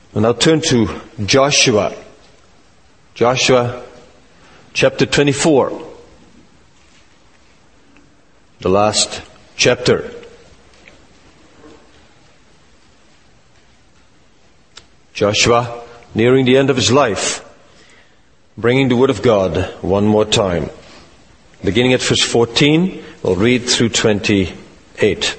We'll now turn to Joshua. Joshua chapter 24. The last chapter. Joshua, nearing the end of his life, bringing the Word of God one more time. Beginning at verse 14, we'll read through 28.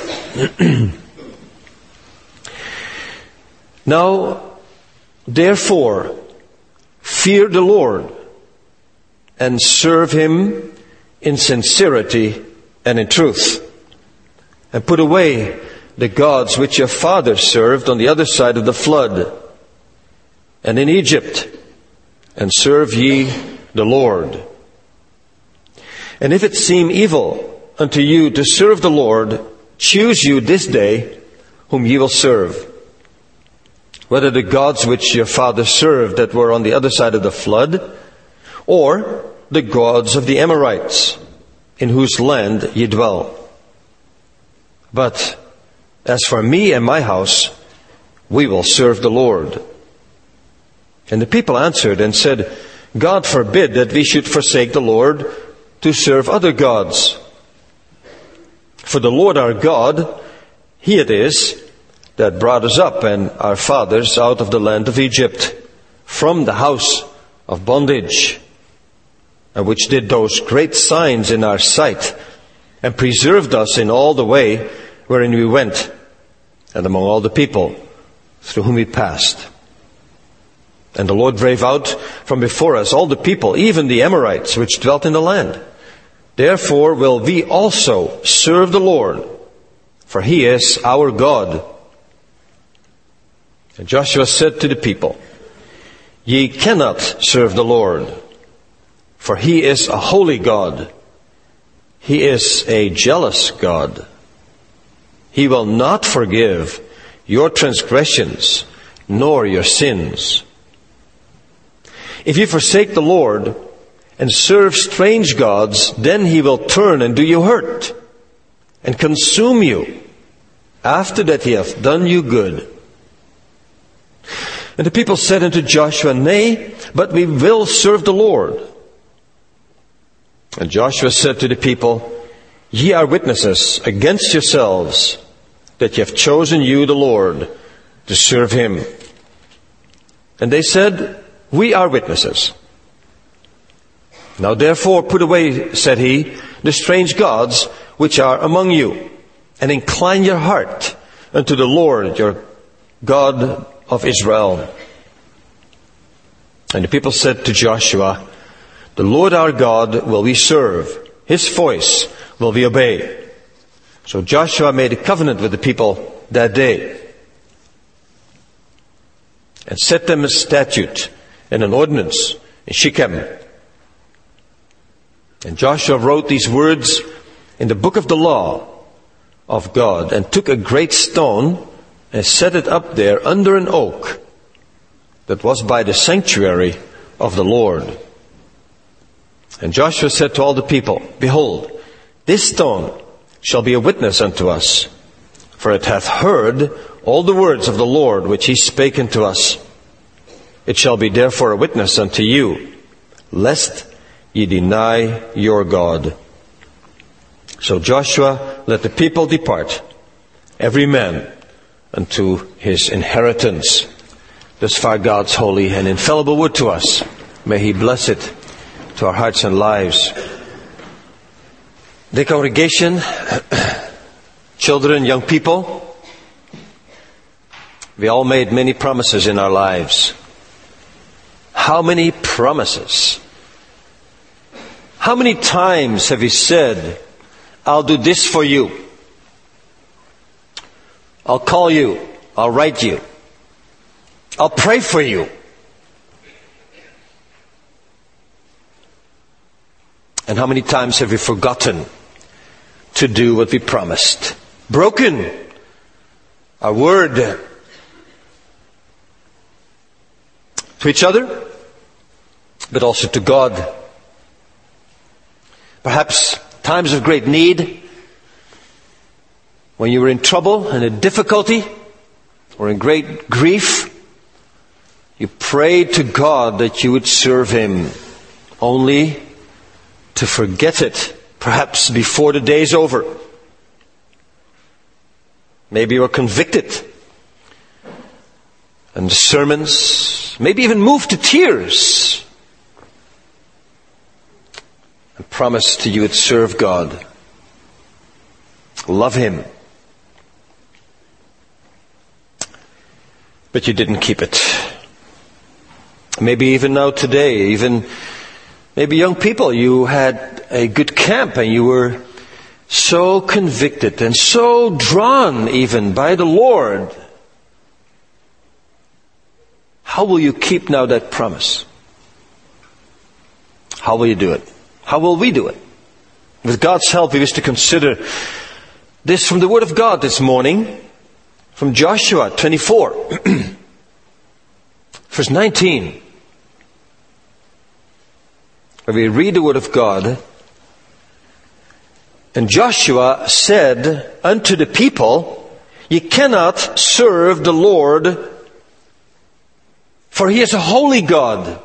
Now, therefore, fear the Lord and serve Him in sincerity and in truth. And put away the gods which your fathers served on the other side of the flood and in Egypt, and serve ye the Lord. And if it seem evil unto you to serve the Lord, choose you this day whom ye will serve, whether the gods which your fathers served that were on the other side of the flood, or the gods of the Amorites, in whose land ye dwell. But as for me and my house, we will serve the Lord. And the people answered and said, God forbid that we should forsake the Lord to serve other gods. For the Lord our God, He it is that brought us up and our fathers out of the land of Egypt, from the house of bondage, and which did those great signs in our sight, and preserved us in all the way wherein we went, and among all the people through whom we passed. And the Lord drave out from before us all the people, even the Amorites, which dwelt in the land. Therefore will we also serve the Lord, for He is our God. And Joshua said to the people, Ye cannot serve the Lord, for He is a holy God. He is a jealous God. He will not forgive your transgressions nor your sins. If you forsake the Lord and serve strange gods, then He will turn and do you hurt and consume you after that He hath done you good. And the people said unto Joshua, Nay, but we will serve the Lord. And Joshua said to the people, Ye are witnesses against yourselves that ye have chosen you the Lord to serve Him. And they said, We are witnesses. Now therefore put away, said he, the strange gods which are among you, and incline your heart unto the Lord your God of Israel. And the people said to Joshua, The Lord our God will we serve, His voice will we obey. So Joshua made a covenant with the people that day, and set them a statute and an ordinance in Shechem. And Joshua wrote these words in the book of the law of God, and took a great stone and set it up there under an oak that was by the sanctuary of the Lord. And Joshua said to all the people, Behold, this stone shall be a witness unto us, for it hath heard all the words of the Lord which He spake unto us. It shall be therefore a witness unto you, lest ye deny your God. So Joshua let the people depart, every man unto his inheritance. Thus far God's holy and infallible word to us. May He bless it to our hearts and lives. The congregation, children, young people, we all made many promises in our lives. How many promises? How many times have we said, I'll do this for you. I'll call you. I'll write you. I'll pray for you. And how many times have we forgotten to do what we promised? Broken our word to each other, but also to God. Perhaps times of great need, when you were in trouble and in difficulty, or in great grief, You prayed to God that you would serve Him, only to forget it, perhaps before the day's over. Maybe you were convicted, and the sermons maybe even moved to tears, and promised you would serve God, love Him. But you didn't keep it. Maybe even now today, even maybe young people, you had a good camp and you were so convicted and so drawn even by the Lord. How will you keep now that promise? How will you do it? How will we do it? With God's help, we wish to consider this from the Word of God this morning, from Joshua 24, verse 19. Where we read the Word of God. And Joshua said unto the people, ye cannot serve the Lord, for He is a holy God.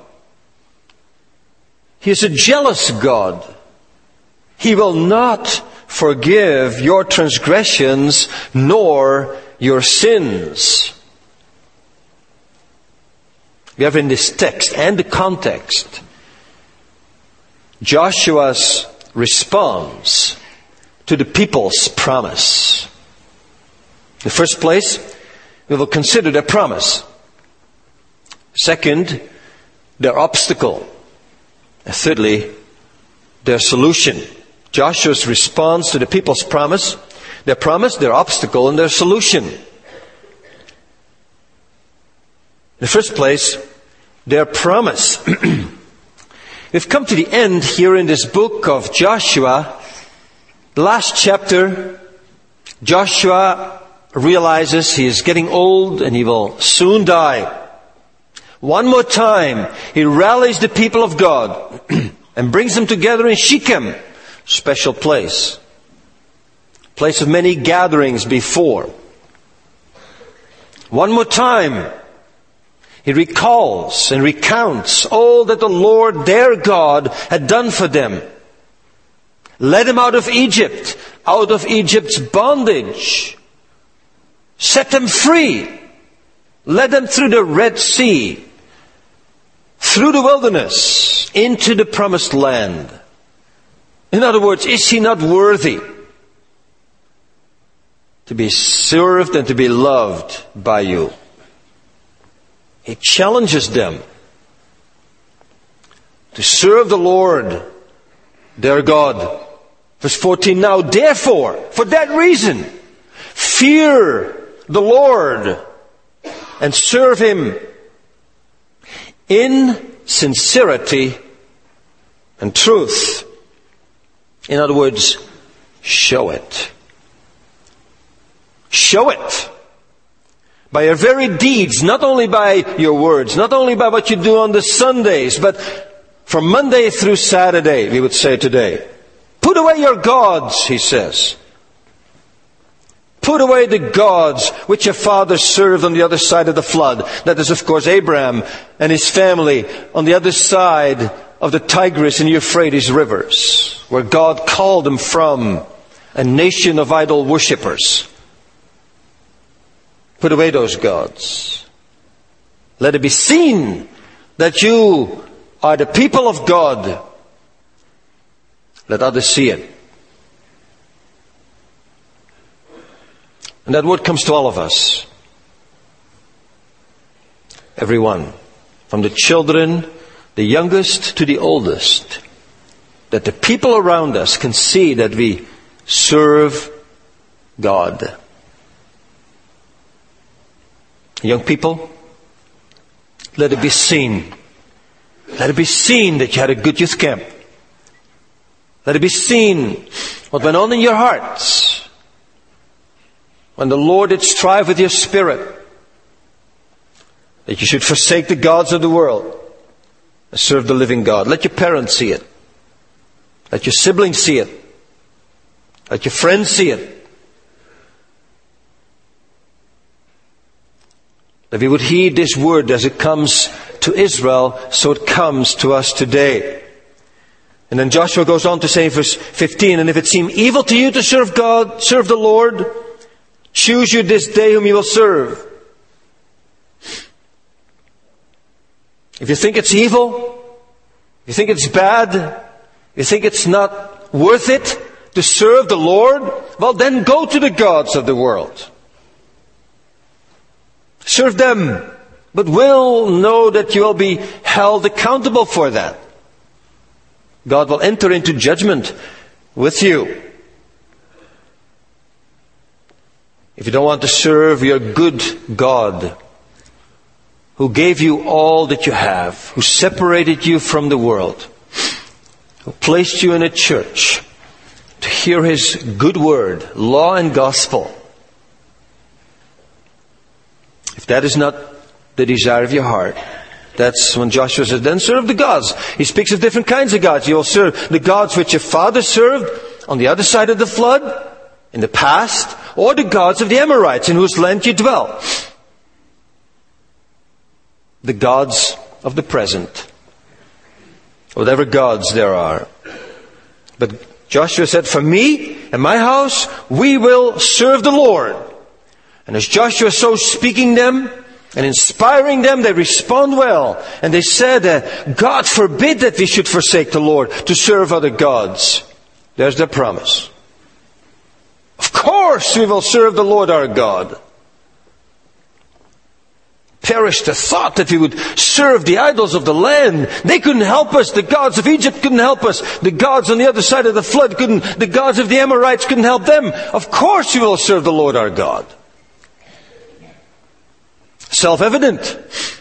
He is a jealous God. He will not forgive your transgressions nor your sins. We have in this text and the context Joshua's response to the people's promise. In the first place, we will consider their promise. Second, their obstacle. And thirdly, their solution. Joshua's response to the people's promise, their obstacle, and their solution. In the first place, their promise. We've come to the end here in this book of Joshua. The last chapter, Joshua realizes he is getting old and he will soon die. One more time, he rallies the people of God and brings them together in Shechem, special place of many gatherings before. One more time, he recalls and recounts all that the Lord their God had done for them. Led them out of Egypt's bondage. Set them free. Led them through the Red Sea, through the wilderness, into the promised land. In other words, is He not worthy to be served and to be loved by you? He challenges them to serve the Lord, their God. Verse 14, now therefore, for that reason, fear the Lord and serve Him in sincerity and truth. In other words, show it. Show it. By your very deeds, not only by your words, not only by what you do on the Sundays, but from Monday through Saturday, we would say today. Put away your gods, he says. Put away the gods which your fathers served on the other side of the flood. That is, of course, Abraham and his family on the other side of the Tigris and Euphrates rivers, where God called them from, a nation of idol worshippers. Put away those gods. Let it be seen that you are the people of God. Let others see it. And that word comes to all of us. Everyone. From the children, the youngest to the oldest. That the people around us can see that we serve God. Young people, let it be seen. Let it be seen that you had a good youth camp. Let it be seen what went on in your hearts when the Lord did strive with your spirit, that you should forsake the gods of the world and serve the living God. Let your parents see it. Let your siblings see it. Let your friends see it. that we would heed this word as it comes to Israel, so it comes to us today. And then Joshua goes on to say in verse 15, and if it seem evil to you to serve God, serve the Lord, choose you this day whom you will serve. If you think it's evil, you think it's bad, you think it's not worth it to serve the Lord, well then go to the gods of the world. Serve them, but will know that you will be held accountable for that. God will enter into judgment with you. If you don't want to serve your good God, who gave you all that you have, who separated you from the world, who placed you in a church to hear His good word, law and gospel, if that is not the desire of your heart, that's when Joshua says, then serve the gods. He speaks of different kinds of gods. You will serve the gods which your fathers served on the other side of the flood, in the past, or the gods of the Amorites in whose land you dwell. The gods of the present. Whatever gods there are. But Joshua said, for me and my house, we will serve the Lord. And as Joshua is so speaking them and inspiring them, they respond well. And they said, God forbid that we should forsake the Lord to serve other gods. There's their promise. Of course we will serve the Lord our God. Perish the thought that we would serve the idols of the land. They couldn't help us. The gods of Egypt couldn't help us. The gods on the other side of the flood couldn't. The gods of the Amorites couldn't help them. Of course we will serve the Lord our God. Self-evident.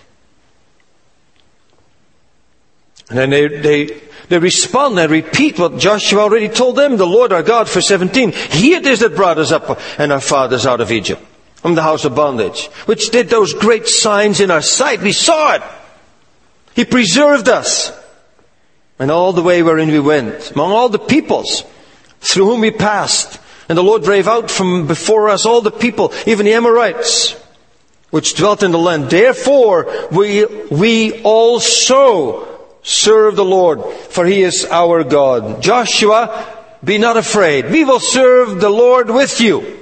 And then they respond and repeat what Joshua already told them. The Lord our God, verse 17. He it is that brought us up and our fathers out of Egypt, from the house of bondage, which did those great signs in our sight. We saw it. He preserved us. And all the way wherein we went, among all the peoples through whom we passed. And the Lord drave out from before us all the people, even the Amorites, which dwelt in the land. Therefore, we also serve the Lord, for He is our God. Joshua, be not afraid. We will serve the Lord with you.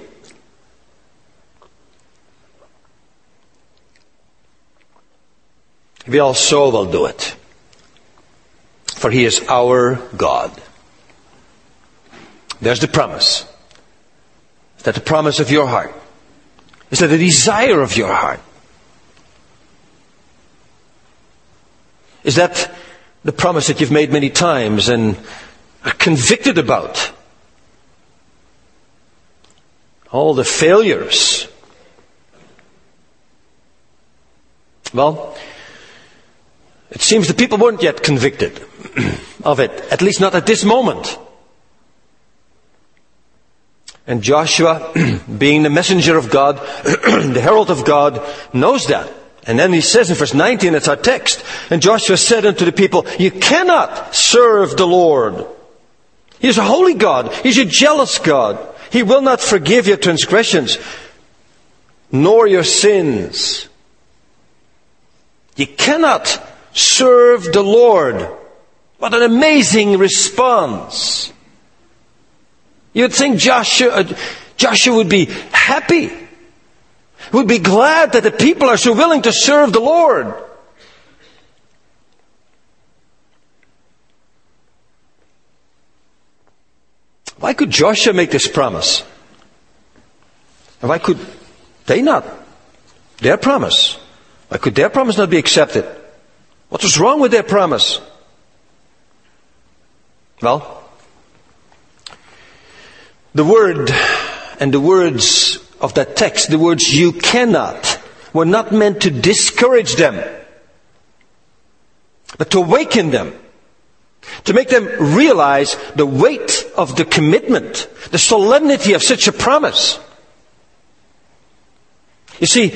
We also will do it, for He is our God. There's the promise. Is that the promise of your heart? Is that the desire of your heart? Is that the promise that you've made many times and are convicted about? All the failures. Well, it seems the people weren't yet convicted of it, at least not at this moment. And Joshua, being the messenger of God, the herald of God, knows that. And then he says in verse 19, it's our text, and Joshua said unto the people, you cannot serve the Lord. He is a holy God. He's a jealous God. He will not forgive your transgressions, nor your sins. You cannot serve the Lord. What an amazing response. You'd think Joshua would be happy, would be glad that the people are so willing to serve the Lord. Why could Joshua make this promise? And why could they not? Their promise. Why could their promise not be accepted? What was wrong with their promise? Well, the word and the words of that text, the words you cannot, were not meant to discourage them, but to awaken them, to make them realize the weight of the commitment, the solemnity of such a promise. You see,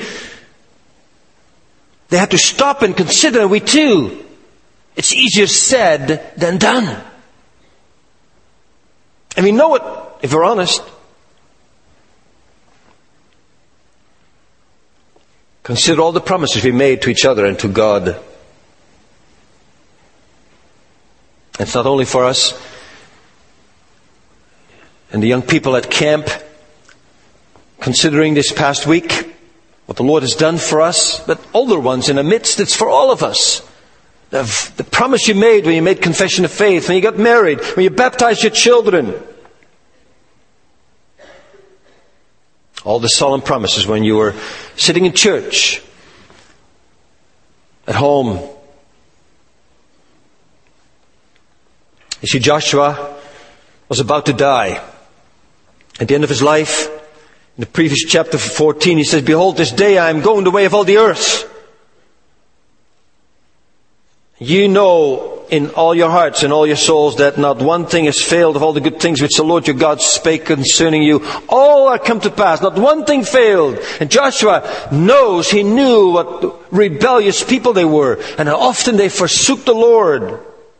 they had to stop and consider, and we too, it's easier said than done. And we know it, if we're honest. Consider all the promises we made to each other and to God. It's not only for us and the young people at camp, considering this past week, what the Lord has done for us, but older ones in the midst, it's for all of us. The promise you made when you made confession of faith, when you got married, when you baptized your children. All the solemn promises when you were sitting in church, at home. You see, Joshua was about to die. At the end of his life, in the previous chapter 14, he says, "Behold, this day I am going the way of all the earth." You know in all your hearts and all your souls that not one thing has failed of all the good things which the Lord your God spake concerning you. All are come to pass. Not one thing failed. And Joshua he knew what rebellious people they were and how often they forsook the Lord.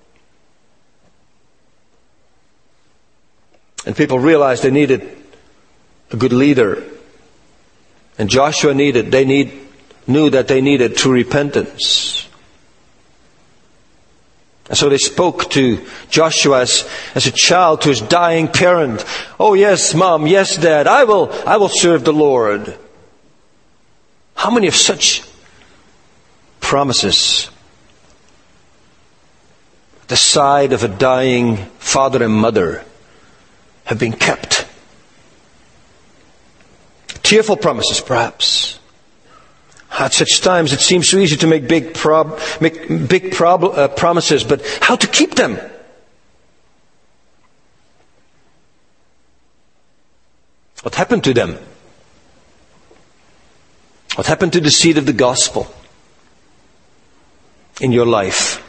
And people realized they needed a good leader. And Joshua knew that they needed true repentance. And so they spoke to Joshua as a child to his dying parent. "Oh yes, Mom, yes, Dad, I will serve the Lord." How many of such promises at the side of a dying father and mother have been kept? Tearful promises, perhaps. At such times, it seems so easy to make big promises, but how to keep them? What happened to them? What happened to the seed of the gospel in your life?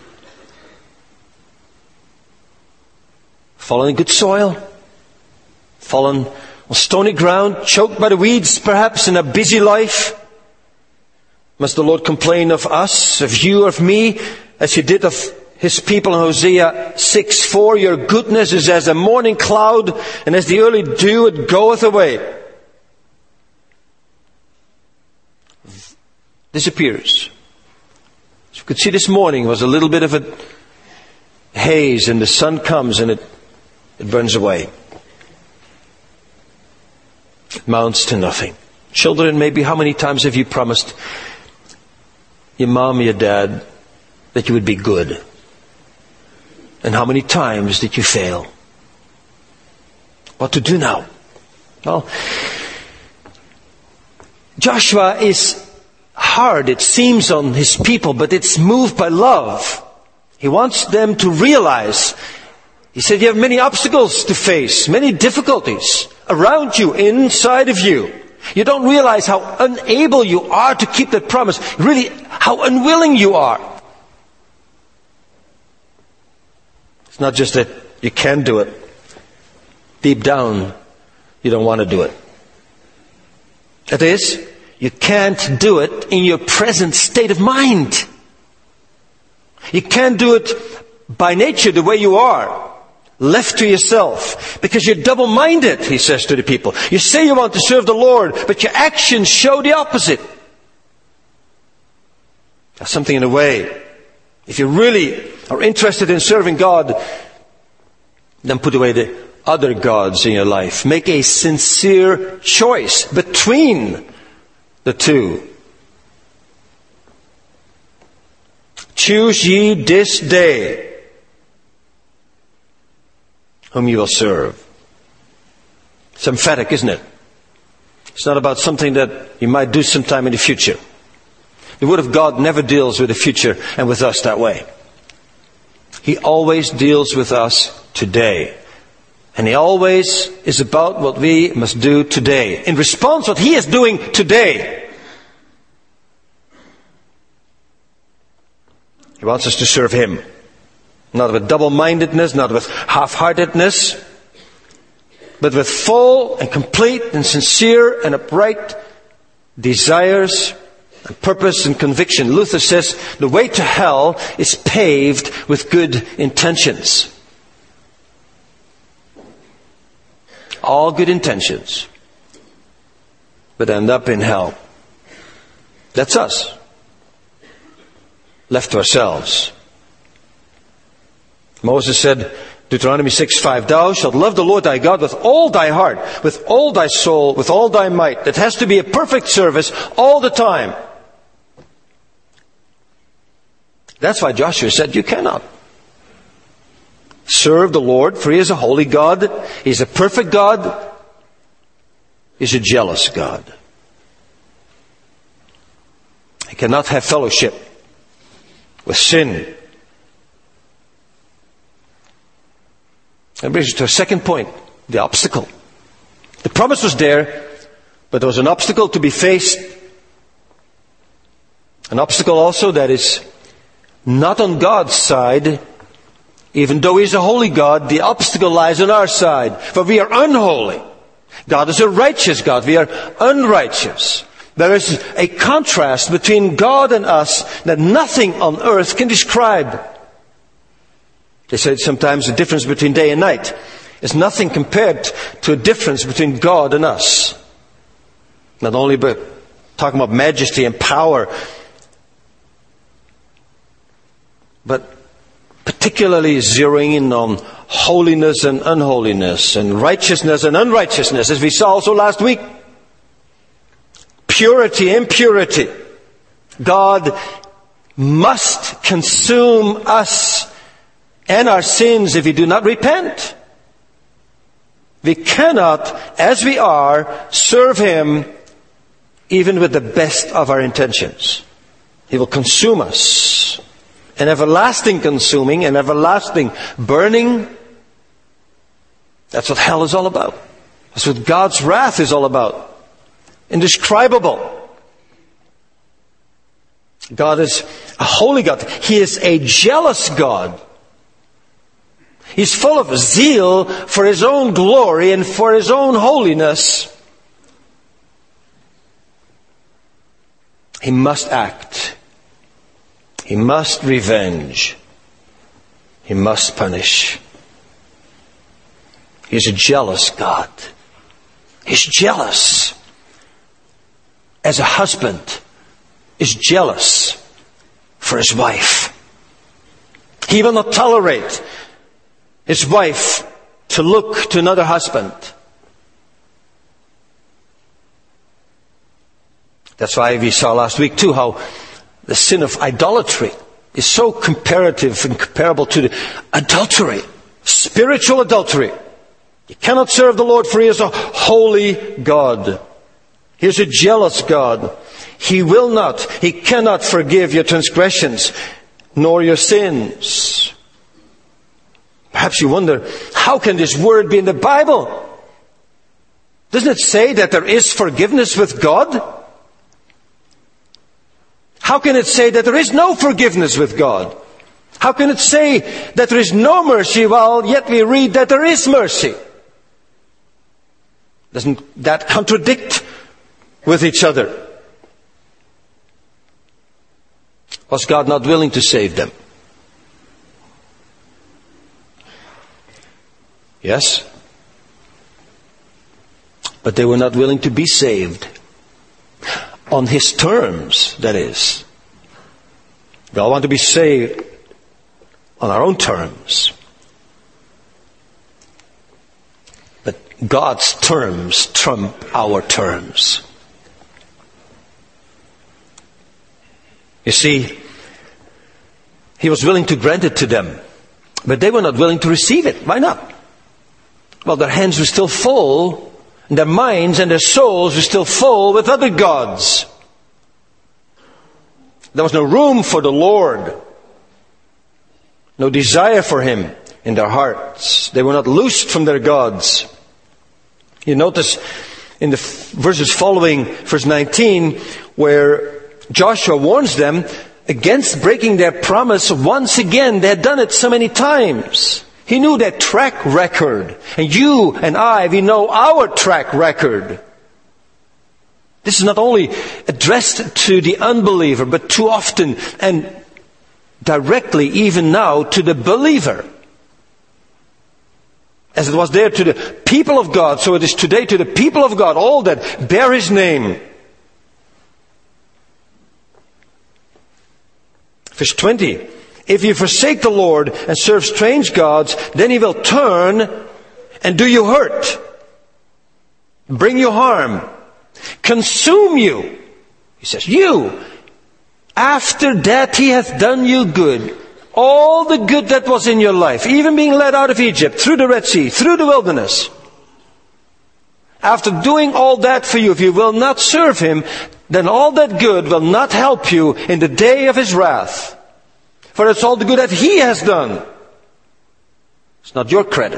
Fallen in good soil? Fallen on stony ground? Choked by the weeds, perhaps, in a busy life? Must the Lord complain of us, of you, of me, as He did of His people in Hosea 6:4? "Your goodness is as a morning cloud, and as the early dew it goeth away." Disappears. As you could see this morning, was a little bit of a haze, and the sun comes and it burns away. It amounts to nothing. Children, maybe how many times have you promised your mom, your dad, that you would be good? And how many times did you fail? What to do now? Well, Joshua is hard, it seems, on his people, but it's moved by love. He wants them to realize, he said, you have many obstacles to face, many difficulties around you, inside of you. You don't realize how unable you are to keep that promise. Really, how unwilling you are. It's not just that you can do it. Deep down, you don't want to do it. That is, you can't do it in your present state of mind. You can't do it by nature the way you are. Left to yourself, because you're double-minded, he says to the people. You say you want to serve the Lord, but your actions show the opposite. There's something in the way. If you really are interested in serving God, then put away the other gods in your life. Make a sincere choice between the two. Choose ye this day whom you will serve. It's emphatic, isn't it? It's not about something that you might do sometime in the future. The Word of God never deals with the future and with us that way. He always deals with us today. And He always is about what we must do today. In response to what He is doing today. He wants us to serve Him. Not with double-mindedness, not with half-heartedness, but with full and complete and sincere and upright desires and purpose and conviction. Luther says the way to hell is paved with good intentions. All good intentions, but end up in hell. That's us. Left to ourselves. Moses said, Deuteronomy 6:5, thou shalt love the Lord thy God with all thy heart, with all thy soul, with all thy might. That has to be a perfect service all the time. That's why Joshua said, you cannot serve the Lord, for He is a holy God. He's a perfect God. He's a jealous God. He cannot have fellowship with sin. That brings us to our second point, the obstacle. The promise was there, but there was an obstacle to be faced. An obstacle also that is not on God's side. Even though He's a holy God, the obstacle lies on our side. For we are unholy. God is a righteous God. We are unrighteous. There is a contrast between God and us that nothing on earth can describe. They say sometimes the difference between day and night is nothing compared to a difference between God and us. Not only but talking about majesty and power, but particularly zeroing in on holiness and unholiness, and righteousness and unrighteousness, as we saw also last week. Purity, impurity. God must consume us and our sins if we do not repent. We cannot, as we are, serve Him even with the best of our intentions. He will consume us. An everlasting consuming, an everlasting burning. That's what hell is all about. That's what God's wrath is all about. Indescribable. God is a holy God. He is a jealous God. He's full of zeal for His own glory and for His own holiness. He must act. He must revenge. He must punish. He's a jealous God. He's jealous. As a husband is jealous for his wife. He will not tolerate his wife to look to another husband. That's why we saw last week too how the sin of idolatry is so comparative and comparable to the adultery, spiritual adultery. You cannot serve the Lord, for He is a holy God. He is a jealous God. He will not, He cannot forgive your transgressions, nor your sins. Perhaps you wonder, how can this word be in the Bible? Doesn't it say that there is forgiveness with God? How can it say that there is no forgiveness with God? How can it say that there is no mercy while yet we read that there is mercy? Doesn't that contradict with each other? Was God not willing to save them? Yes. But they were not willing to be saved. On His terms, that is. We all want to be saved on our own terms. But God's terms trump our terms. You see, He was willing to grant it to them, but they were not willing to receive it. Why not? Well, their hands were still full, and their minds and their souls were still full with other gods. There was no room for the Lord. No desire for Him in their hearts. They were not loosed from their gods. You notice in the verses following, verse 19, where Joshua warns them against breaking their promise once again. They had done it so many times. He knew their track record. And you and I, we know our track record. This is not only addressed to the unbeliever, but too often and directly even now to the believer. As it was there to the people of God, so it is today to the people of God, all that bear His name. Verse 20. If you forsake the Lord and serve strange gods, then He will turn and do you hurt, bring you harm, consume you. He says, you, after that He hath done you good. All the good that was in your life, even being led out of Egypt, through the Red Sea, through the wilderness. After doing all that for you, if you will not serve Him, then all that good will not help you in the day of His wrath. For it's all the good that He has done. It's not your credit.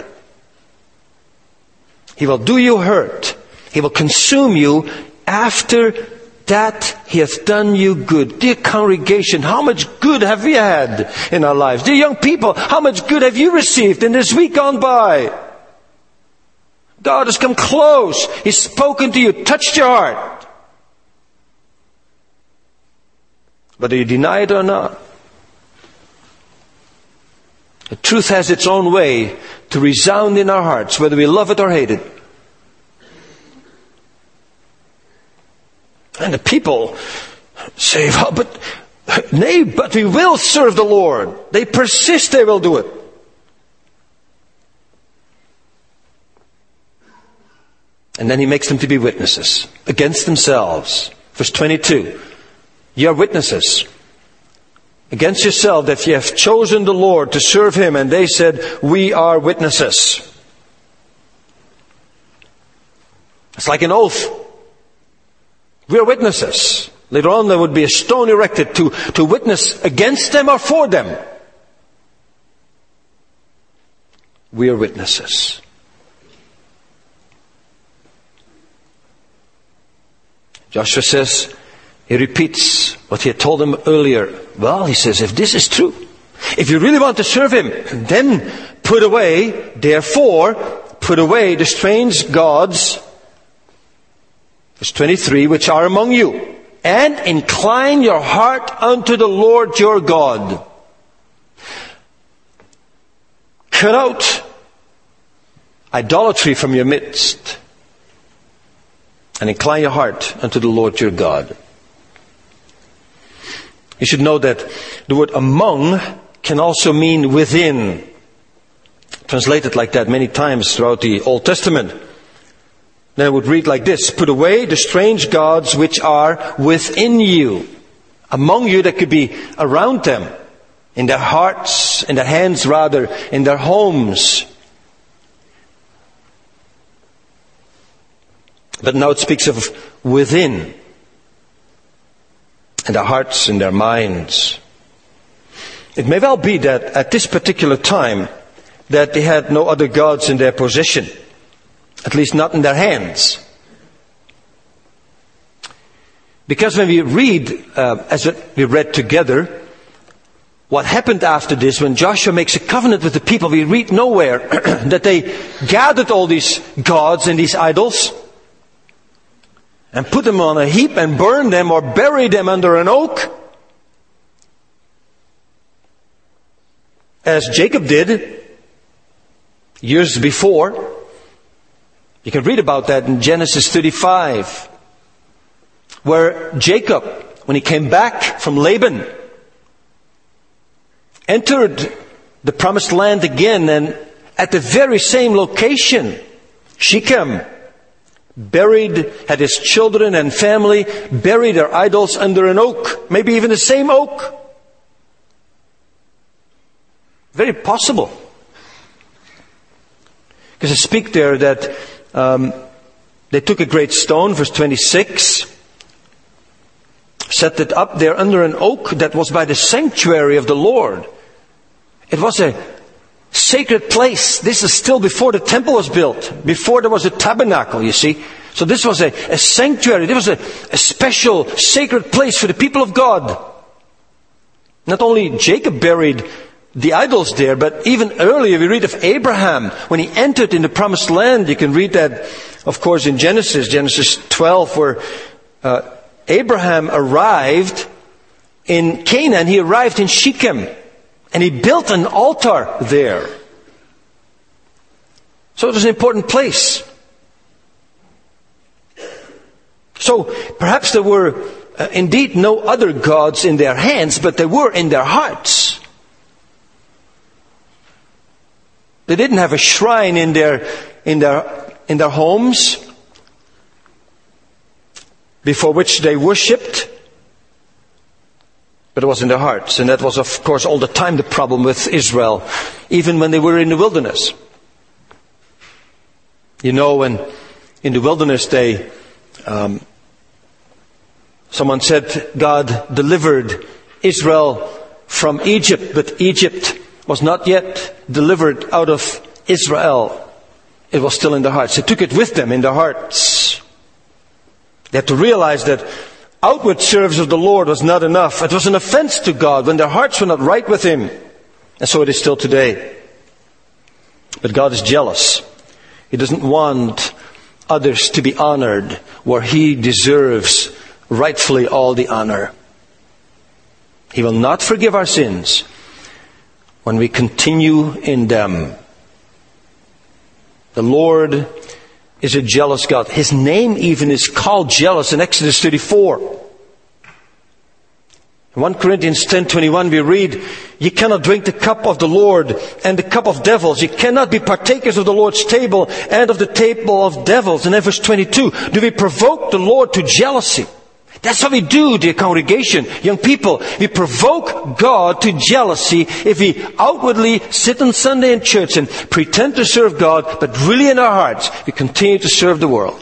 He will do you hurt. He will consume you after that He hath done you good. Dear congregation, how much good have we had in our lives? Dear young people, how much good have you received in this week gone by? God has come close. He's spoken to you, touched your heart. Whether you deny it or not, the truth has its own way to resound in our hearts, whether we love it or hate it. And the people say, well, but we will serve the Lord. They persist, they will do it. And then He makes them to be witnesses against themselves. Verse 22. You are witnesses against yourself that you have chosen the Lord to serve Him. And they said, we are witnesses. It's like an oath. We are witnesses. Later on there would be a stone erected to witness against them or for them. We are witnesses. Joshua says, he repeats what he had told them earlier. Well, he says, if this is true, if you really want to serve Him, then put away the strange gods, verse 23, which are among you, and incline your heart unto the Lord your God. Cut out idolatry from your midst, and incline your heart unto the Lord your God. You should know that the word among can also mean within. Translated like that many times throughout the Old Testament. Then it would read like this: put away the strange gods which are within you. Among you, that could be around them. In their hearts, in their hands rather, in their homes. But now it speaks of within. In their hearts, in their minds. It may well be that at this particular time that they had no other gods in their possession. At least not in their hands. Because when we read, as we read together, what happened after this, when Joshua makes a covenant with the people, we read nowhere that they gathered all these gods and these idols and put them on a heap and burned them or buried them under an oak, as Jacob did years before. You can read about that in Genesis 35, where Jacob, when he came back from Laban, entered the promised land again, and at the very same location, Shechem, had his children and family, buried their idols under an oak, maybe even the same oak. Very possible. Because it speaks there that they took a great stone, verse 26, set it up there under an oak that was by the sanctuary of the Lord. It was a sacred place. This is still before the temple was built, before there was a tabernacle, you see. So this was a sanctuary. This was a special sacred place for the people of God. Not only Jacob buried the idols there, but even earlier we read of Abraham when he entered in the promised land. You can read that, of course, in Genesis 12, where Abraham arrived in Canaan. He arrived in Shechem, and he built an altar there. So it was an important place. So perhaps there were indeed no other gods in their hands, but they were in their hearts. They didn't have a shrine in their homes before which they worshipped, but it was in their hearts. And that was, of course, all the time the problem with Israel, even when they were in the wilderness. You know, when in the wilderness someone said God delivered Israel from Egypt, but Egypt was not yet delivered out of Israel. It was still in their hearts. They took it with them in their hearts. They had to realize that outward service of the Lord was not enough. It was an offense to God when their hearts were not right with Him. And so it is still today. But God is jealous. He doesn't want others to be honored where He deserves rightfully all the honor. He will not forgive our sins when we continue in them. The Lord is a jealous God. His name even is called jealous in Exodus 34. In 1 Corinthians 10:21 we read, "You cannot drink the cup of the Lord and the cup of devils. You cannot be partakers of the Lord's table and of the table of devils." And in verse 22, do we provoke the Lord to jealousy? That's what we do, dear congregation, young people. We provoke God to jealousy if we outwardly sit on Sunday in church and pretend to serve God, but really in our hearts we continue to serve the world.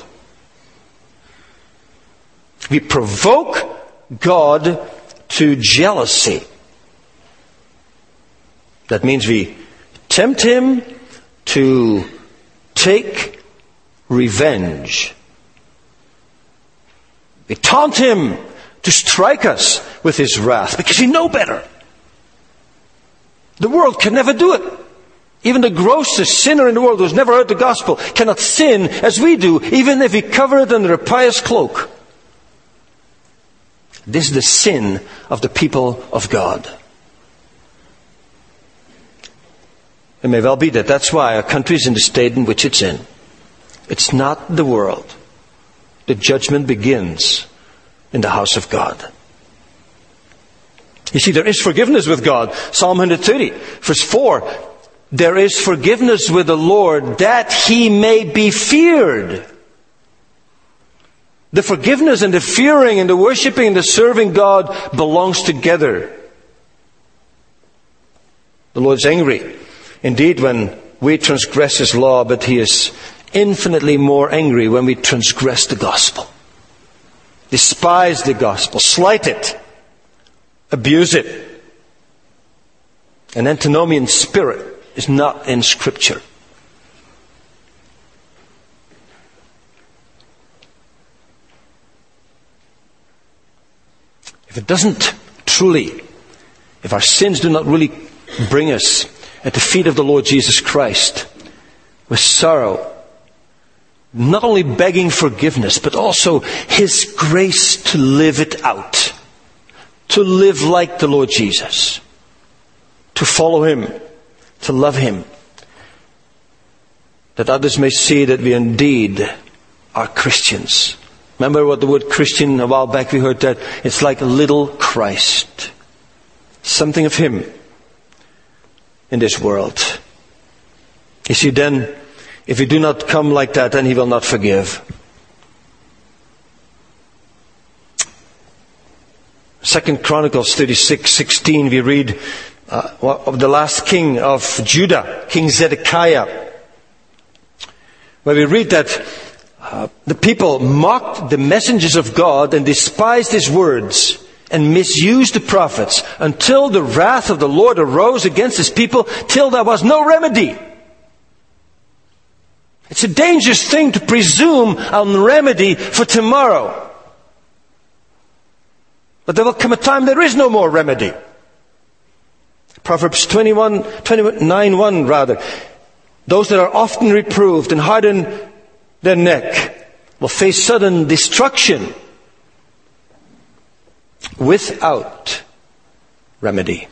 We provoke God to jealousy. That means we tempt Him to take revenge. We taunt Him to strike us with His wrath because we know better. The world can never do it. Even the grossest sinner in the world who's never heard the gospel cannot sin as we do, even if we cover it under a pious cloak. This is the sin of the people of God. It may well be that that's why our country is in the state in which it's in. It's not the world. The judgment begins in the house of God. You see, there is forgiveness with God. Psalm 130, verse 4. There is forgiveness with the Lord that He may be feared. The forgiveness and the fearing and the worshiping and the serving God belongs together. The Lord is angry, indeed, when we transgress His law, but He is infinitely more angry when we transgress the gospel, despise the gospel, slight it, abuse it. An antinomian spirit is not in Scripture. If it doesn't truly, if our sins do not really bring us at the feet of the Lord Jesus Christ with sorrow, not only begging forgiveness, but also His grace to live it out. To live like the Lord Jesus. To follow Him. To love Him. That others may see that we indeed are Christians. Remember what the word Christian, a while back we heard that. It's like a little Christ. Something of Him in this world. You see, then, if we do not come like that, then He will not forgive. 2 Chronicles 36:16, we read of the last king of Judah, King Zedekiah, where we read that the people mocked the messengers of God and despised His words and misused the prophets until the wrath of the Lord arose against His people, till there was no remedy. It's a dangerous thing to presume on remedy for tomorrow. But there will come a time there is no more remedy. Proverbs 9:1 rather. Those that are often reproved and harden their neck will face sudden destruction without remedy.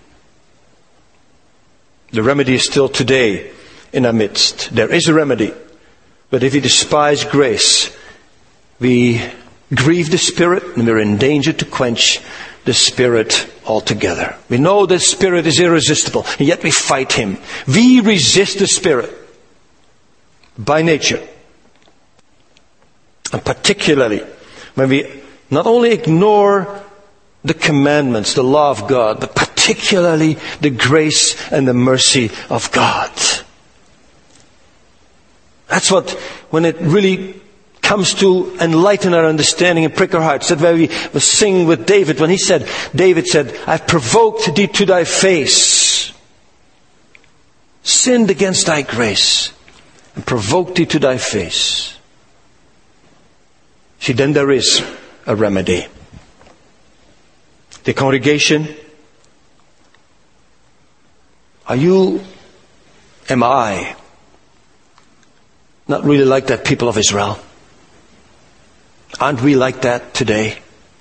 The remedy is still today in our midst. There is a remedy. But if we despise grace, we grieve the Spirit, and we're in danger to quench the Spirit altogether. We know the Spirit is irresistible, and yet we fight Him. We resist the Spirit by nature. And particularly when we not only ignore the commandments, the law of God, but particularly the grace and the mercy of God. That's what, when it really comes to enlighten our understanding and prick our hearts. That's why we sing with David when David said, I've provoked thee to thy face, sinned against thy grace, and provoked thee to thy face. See, then there is a remedy. The congregation, am I not really like that people of Israel? Aren't we like that today?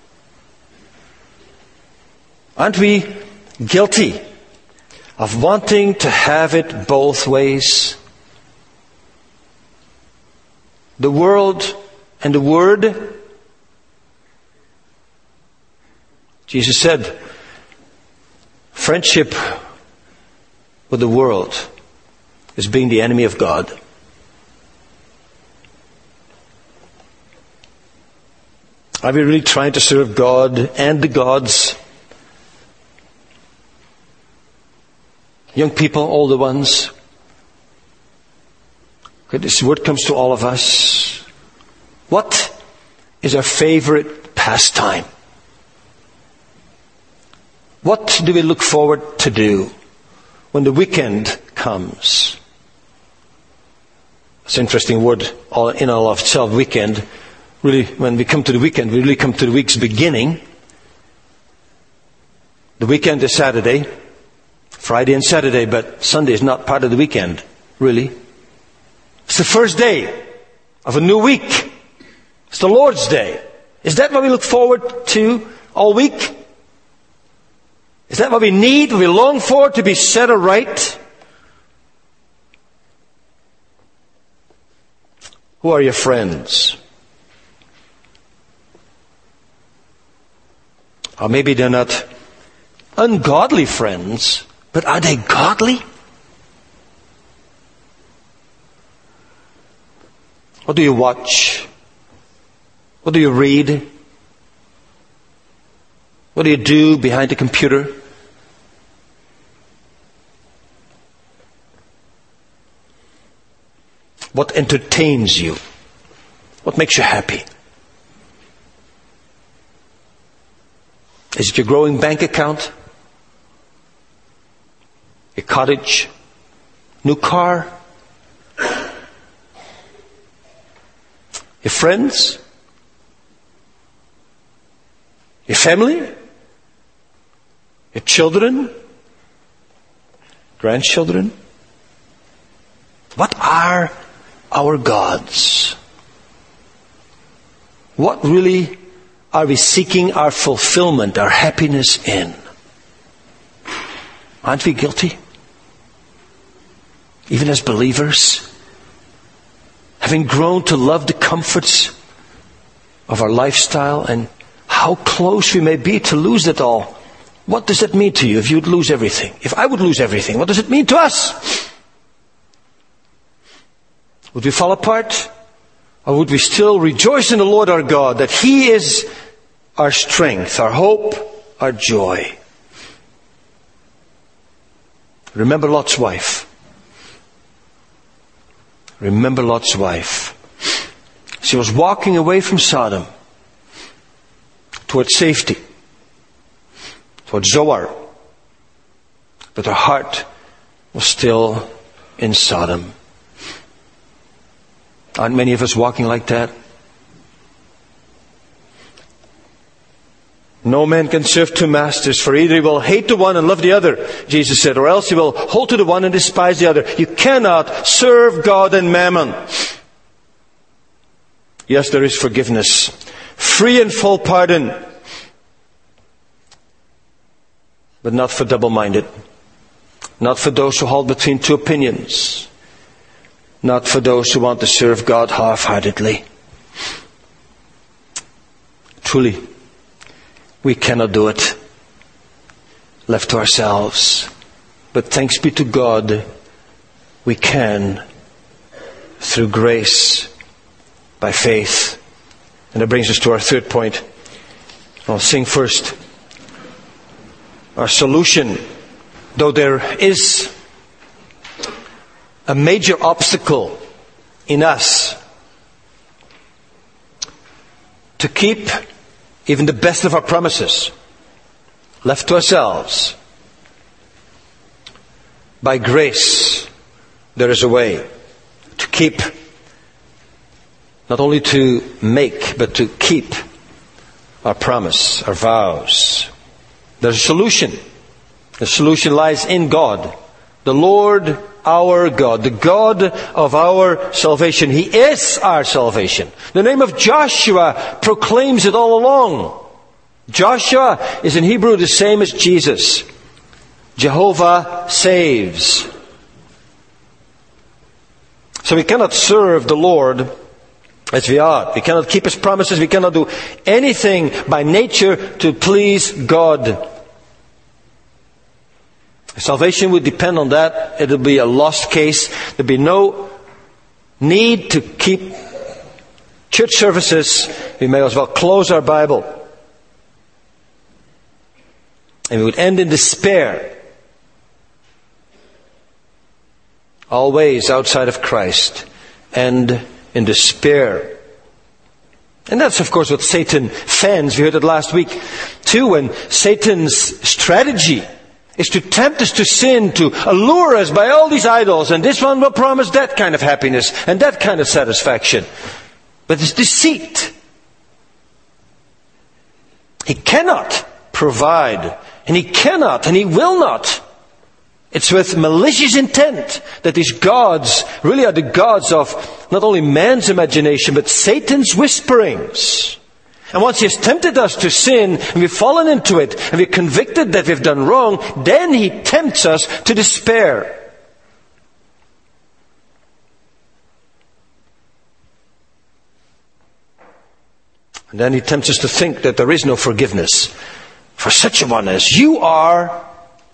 Aren't we guilty of wanting to have it both ways? The world and the Word. Jesus said, friendship with the world is being the enemy of God. Are we really trying to serve God and the gods? Young people, older ones. Okay, this word comes to all of us. What is our favorite pastime? What do we look forward to do when the weekend comes? It's an interesting word in all of itself, weekend. Really, when we come to the weekend, we really come to the week's beginning. The weekend is Saturday, Friday and Saturday, but Sunday is not part of the weekend, really. It's the first day of a new week. It's the Lord's Day. Is that what we look forward to all week? Is that what we need, what we long for, to be set aright? Who are your friends? Or maybe they're not ungodly friends, but are they godly? What do you watch? What do you read? What do you do behind the computer? What entertains you? What makes you happy? Is it your growing bank account? Your cottage? New car? Your friends? Your family? Your children? Grandchildren? What are our gods? What really are we seeking our fulfillment, our happiness in? Aren't we guilty? Even as believers, having grown to love the comforts of our lifestyle and how close we may be to lose it all. What does it mean to you if you would lose everything? If I would lose everything, what does it mean to us? Would we fall apart? Or would we still rejoice in the Lord our God, that He is our strength, our hope, our joy? Remember Lot's wife. Remember Lot's wife. She was walking away from Sodom towards safety, towards Zoar. But her heart was still in Sodom. Aren't many of us walking like that? No man can serve two masters, for either he will hate the one and love the other, Jesus said, or else he will hold to the one and despise the other. You cannot serve God and mammon. Yes, there is forgiveness, free and full pardon, but not for double-minded, not for those who hold between two opinions, not for those who want to serve God half-heartedly. Truly, we cannot do it left to ourselves. But thanks be to God, we can through grace, by faith. And that brings us to our third point. I'll sing first. Our solution, though there is a major obstacle in us to keep even the best of our promises left to ourselves, by grace there is a way to keep, not only to make, but to keep our promise, our vows. There's a solution. The solution lies in God, the Lord our God, the God of our salvation. He is our salvation. The name of Joshua proclaims it all along. Joshua is in Hebrew the same as Jesus. Jehovah saves. So we cannot serve the Lord as we ought. We cannot keep His promises. We cannot do anything by nature to please God. Salvation would depend on that. It would be a lost case. There would be no need to keep church services. We may as well close our Bible. And we would end in despair. Always outside of Christ. And in despair. And that's of course what Satan fans. We heard it last week too, when Satan's strategy is to tempt us to sin, to allure us by all these idols, and this one will promise that kind of happiness and that kind of satisfaction. But it's deceit. He cannot provide, and he cannot, and he will not. It's with malicious intent that these gods really are the gods of not only man's imagination, but Satan's whisperings. And once he has tempted us to sin, and we've fallen into it, and we're convicted that we've done wrong, then he tempts us to despair. And then he tempts us to think that there is no forgiveness for such a one as you are.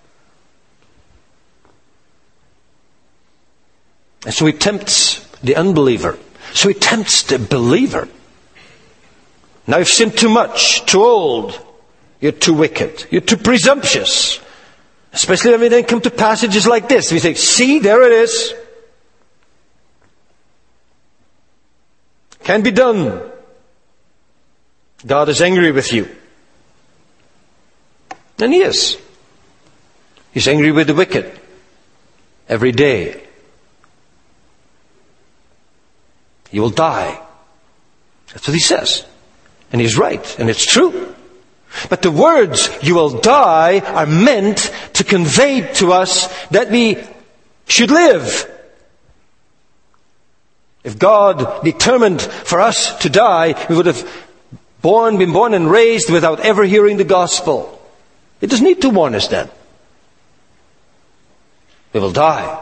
And so he tempts the unbeliever. So he tempts the believer. Now you've sinned too much, too old, you're too wicked, you're too presumptuous. Especially when we then come to passages like this. We say, see, there it is. Can't be done. God is angry with you. And He is. He's angry with the wicked every day. You will die. That's what He says. And He's right, and it's true. But the words, you will die, are meant to convey to us that we should live. If God determined for us to die, we would have been born and raised without ever hearing the gospel. It doesn't need to warn us then. We will die.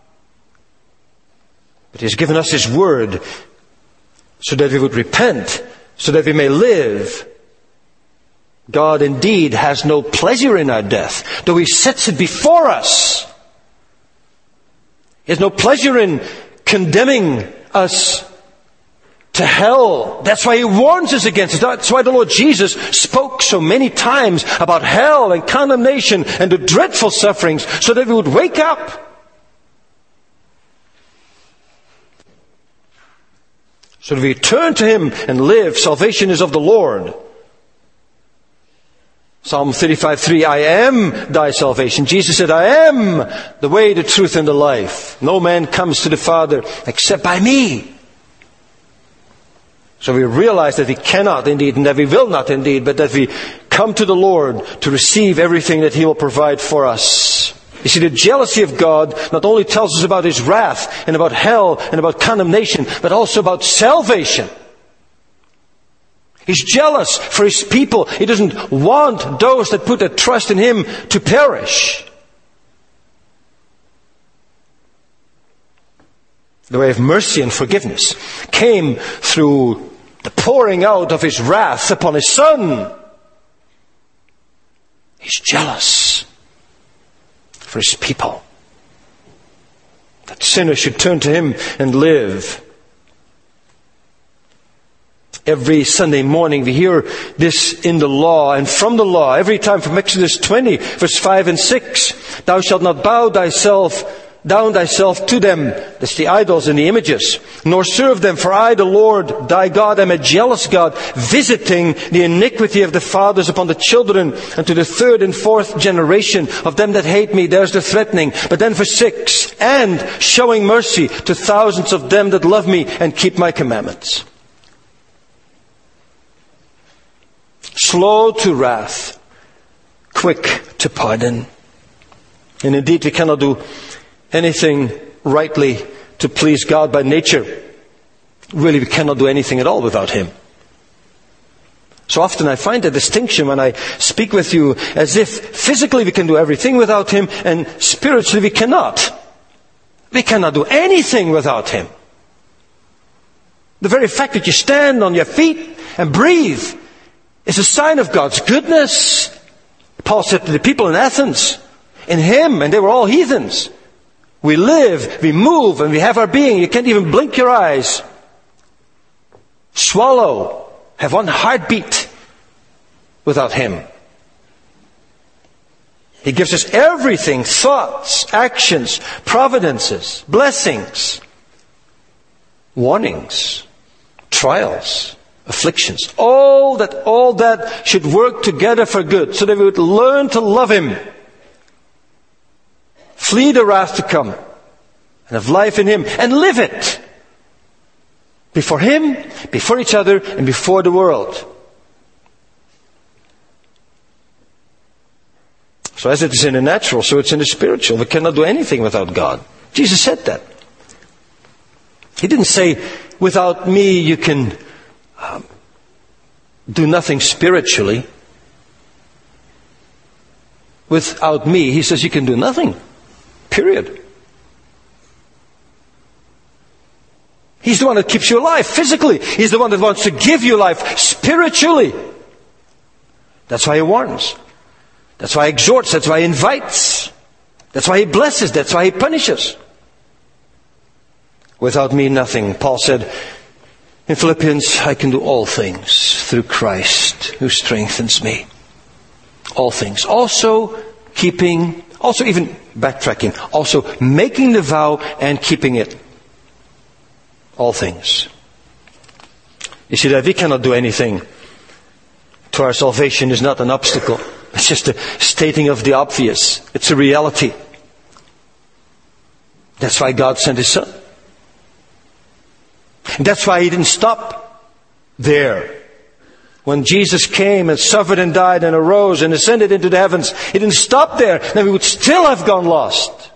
But He has given us His word so that we would repent, so that we may live. God indeed has no pleasure in our death, though He sets it before us. He has no pleasure in condemning us to hell. That's why He warns us against it. That's why the Lord Jesus spoke so many times about hell and condemnation and the dreadful sufferings, so that we would wake up. So that we turn to Him and live. Salvation is of the Lord. Psalm 35:3, I am thy salvation. Jesus said, I am the way, the truth, and the life. No man comes to the Father except by me. So we realize that we cannot indeed, and that we will not indeed, but that we come to the Lord to receive everything that He will provide for us. You see, the jealousy of God not only tells us about His wrath and about hell and about condemnation, but also about salvation. He's jealous for His people. He doesn't want those that put their trust in Him to perish. The way of mercy and forgiveness came through the pouring out of His wrath upon His Son. He's jealous for His people, that sinners should turn to Him and live. Every Sunday morning we hear this in the law and from the law. Every time from Exodus 20, verse 5 and 6. Thou shalt not bow down thyself to them, that's the idols and the images, nor serve them, for I, the Lord thy God, am a jealous God, visiting the iniquity of the fathers upon the children, and to the third and fourth generation of them that hate me. There's the threatening. But then verse 6, and showing mercy to thousands of them that love me and keep my commandments. Slow to wrath, quick to pardon. And indeed, we cannot do anything rightly to please God by nature. Really, we cannot do anything at all without Him. So often I find a distinction when I speak with you, as if physically we can do everything without Him, and spiritually we cannot. We cannot do anything without Him. The very fact that you stand on your feet and breathe is a sign of God's goodness. Paul said to the people in Athens, in Him, and they were all heathens, we live, we move, and we have our being. You can't even blink your eyes. Swallow, have one heartbeat without Him. He gives us everything, thoughts, actions, providences, blessings, warnings, trials, afflictions. All that should work together for good, so that we would learn to love Him, flee the wrath to come, and have life in Him, and live it before Him, before each other, and before the world. So as it is in the natural, so it's in the spiritual. We cannot do anything without God. Jesus said that. He didn't say, without me you can do nothing spiritually. Without me, He says, you can do nothing. Period. He's the one that keeps you alive physically. He's the one that wants to give you life spiritually. That's why He warns. That's why He exhorts. That's why He invites. That's why He blesses. That's why He punishes. Without me, nothing. Paul said in Philippians, I can do all things through Christ who strengthens me. All things. Also even backtracking. Also making the vow and keeping it. All things. You see, that we cannot do anything to our salvation is not an obstacle. It's just a stating of the obvious. It's a reality. That's why God sent His Son. And that's why He didn't stop there. When Jesus came and suffered and died and arose and ascended into the heavens, He didn't stop there. Then we would still have gone lost.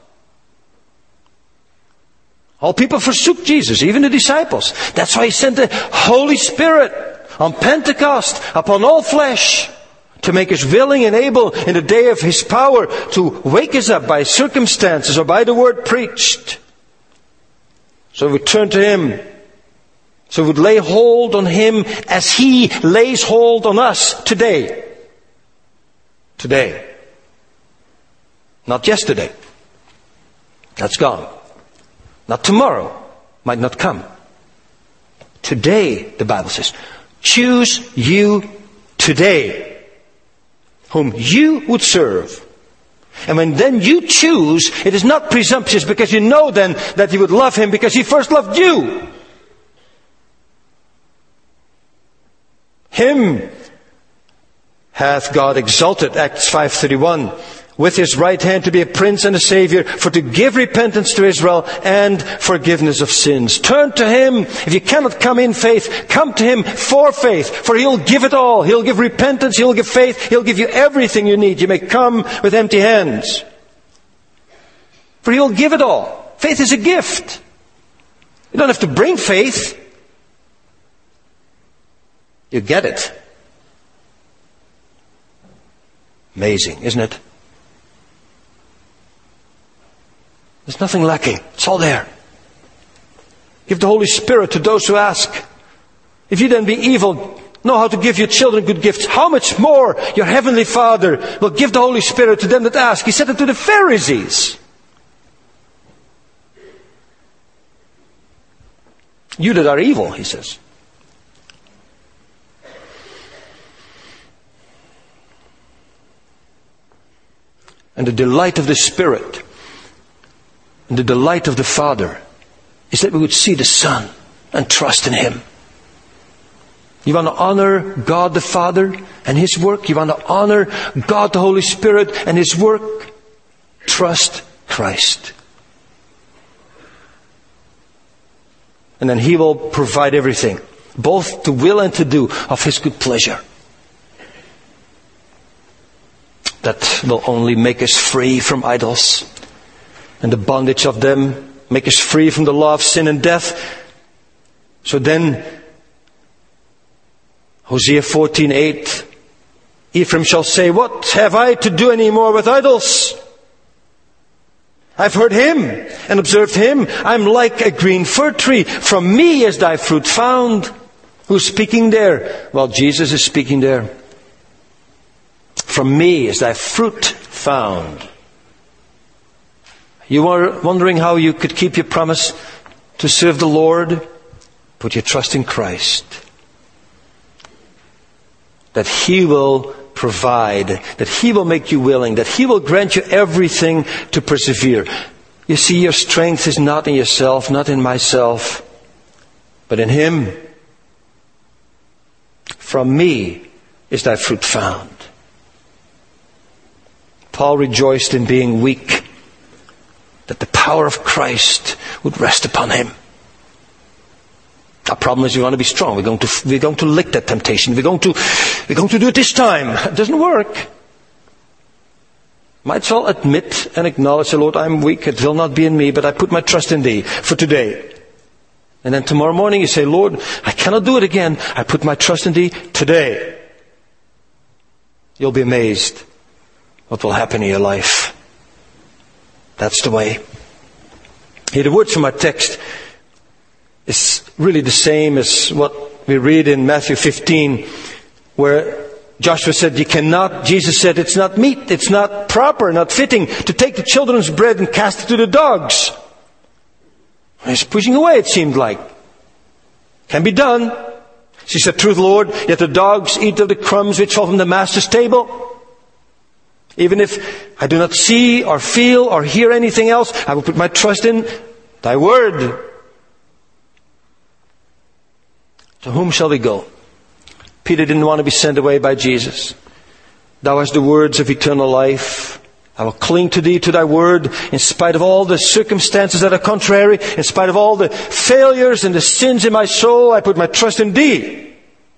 All people forsook Jesus, even the disciples. That's why He sent the Holy Spirit on Pentecost upon all flesh, to make us willing and able in the day of His power to wake us up by circumstances or by the word preached. So we turn to Him. So we would lay hold on Him as He lays hold on us today. Today. Not yesterday. That's gone. Not tomorrow. Might not come. Today, the Bible says, choose you today whom you would serve. And when then you choose, it is not presumptuous, because you know then that you would love Him because He first loved you. Him hath God exalted, Acts 5:31, with His right hand to be a prince and a savior, for to give repentance to Israel and forgiveness of sins. Turn to Him. If you cannot come in faith, come to Him for faith, for He'll give it all. He'll give repentance, He'll give faith, He'll give you everything you need. You may come with empty hands, for He'll give it all. Faith is a gift. You don't have to bring faith. You get it. Amazing, isn't it? There's nothing lacking. It's all there. Give the Holy Spirit to those who ask. If you then be evil, know how to give your children good gifts, how much more your heavenly Father will give the Holy Spirit to them that ask. He said it to the Pharisees. You that are evil, he says. And the delight of the Spirit and the delight of the Father is that we would see the Son and trust in Him. You want to honor God the Father and His work? You want to honor God the Holy Spirit and His work? Trust Christ. And then He will provide everything, both to will and to do of His good pleasure. That will only make us free from idols and the bondage of them, make us free from the law of sin and death. So then, Hosea 14:8, Ephraim shall say, what have I to do any more with idols? I've heard him and observed him. I'm like a green fir tree. From me is thy fruit found. Who's speaking there? Well, Jesus is speaking there. From me is thy fruit found. You are wondering how you could keep your promise to serve the Lord? Put your trust in Christ. That He will provide, that He will make you willing, that He will grant you everything to persevere. You see, your strength is not in yourself, not in myself, but in Him. From me is thy fruit found. Paul rejoiced in being weak, that the power of Christ would rest upon him. Our problem is we want to be strong. We're going to lick that temptation. We're going to do it this time. It doesn't work. Might as well admit and acknowledge, Lord, I'm weak. It will not be in me, but I put my trust in Thee for today. And then tomorrow morning you say, Lord, I cannot do it again. I put my trust in Thee today. You'll be amazed what will happen in your life. That's the way. Here, the words from our text is really the same as what we read in Matthew 15, where Joshua said, Jesus said, it's not meet, it's not proper, not fitting to take the children's bread and cast it to the dogs. He's pushing away, it seemed like. Can be done. She said, truth, Lord, yet the dogs eat of the crumbs which fall from the master's table. Even if I do not see or feel or hear anything else, I will put my trust in Thy word. To whom shall we go? Peter didn't want to be sent away by Jesus. Thou hast the words of eternal life. I will cling to Thee, to Thy word, in spite of all the circumstances that are contrary, in spite of all the failures and the sins in my soul, I put my trust in Thee.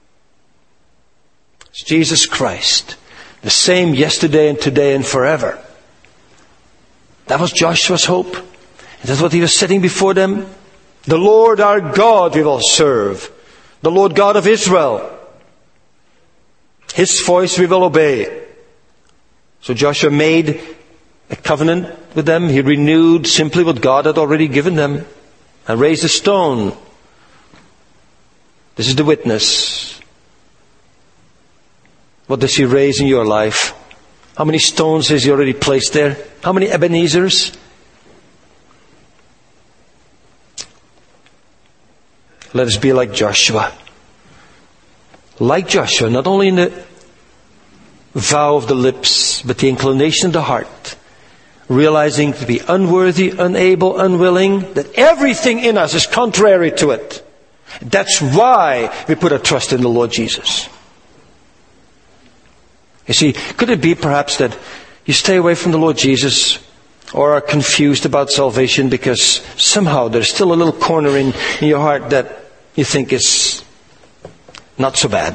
It's Jesus Christ, the same yesterday and today and forever. That was Joshua's hope. And that's what he was setting before them. The Lord our God we will serve. The Lord God of Israel. His voice we will obey. So Joshua made a covenant with them. He renewed simply what God had already given them. And raised a stone. This is the witness. What does He raise in your life? How many stones has He already placed there? How many Ebenezers? Let us be like Joshua. Like Joshua, not only in the vow of the lips, but the inclination of the heart. Realizing to be unworthy, unable, unwilling, that everything in us is contrary to it. That's why we put our trust in the Lord Jesus. You see, could it be perhaps that you stay away from the Lord Jesus or are confused about salvation because somehow there's still a little corner in your heart that you think is not so bad?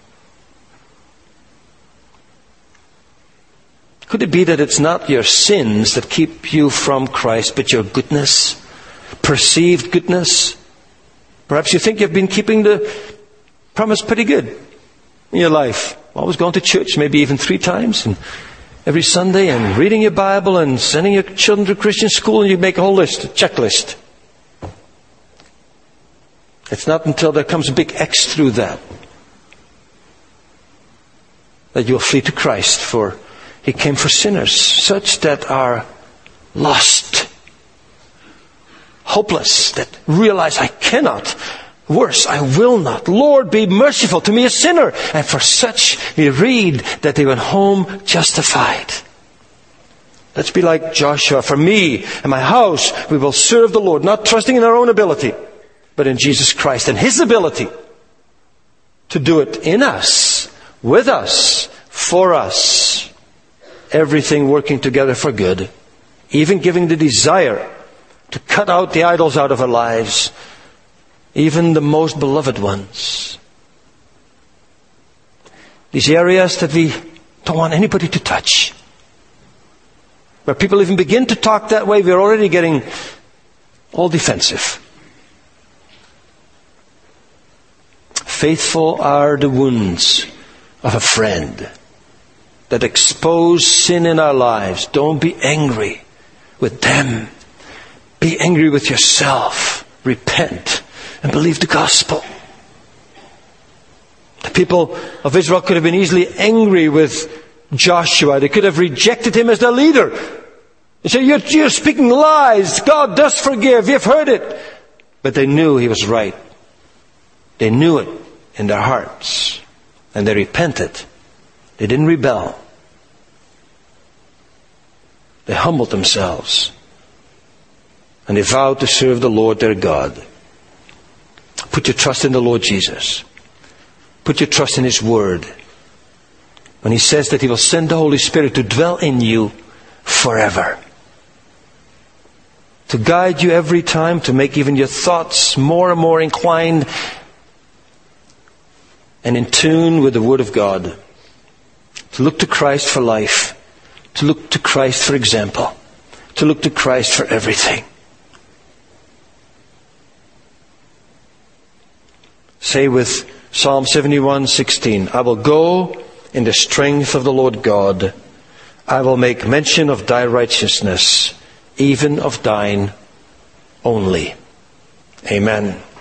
Could it be that it's not your sins that keep you from Christ, but your goodness, perceived goodness? Perhaps you think you've been keeping the promise pretty good in your life. Always going to church, maybe even 3 times, and every Sunday, and reading your Bible, and sending your children to Christian school, and you make a whole list, a checklist. It's not until there comes a big X through that you'll flee to Christ, for He came for sinners, such that are lost, hopeless, that realize, I cannot, worse, I will not. Lord, be merciful to me, a sinner. And for such we read that they went home justified. Let's be like Joshua. For me and my house, we will serve the Lord, not trusting in our own ability, but in Jesus Christ and His ability to do it in us, with us, for us. Everything working together for good, even giving the desire to cut out the idols out of our lives, even the most beloved ones. These areas that we don't want anybody to touch. Where people even begin to talk that way, we're already getting all defensive. Faithful are the wounds of a friend that expose sin in our lives. Don't be angry with them. Be angry with yourself. Repent and believe the gospel. The people of Israel could have been easily angry with Joshua. They could have rejected him as their leader. They said, you're speaking lies. God does forgive. You've heard it. But they knew he was right. They knew it in their hearts. And they repented. They didn't rebel. They humbled themselves. And they vowed to serve the Lord their God. Put your trust in the Lord Jesus. Put your trust in His Word. When He says that He will send the Holy Spirit to dwell in you forever. To guide you every time, to make even your thoughts more and more inclined and in tune with the Word of God. To look to Christ for life. To look to Christ for example. To look to Christ for everything. Say with Psalm 71:16, I will go in the strength of the Lord God. I will make mention of thy righteousness, even of thine only. Amen.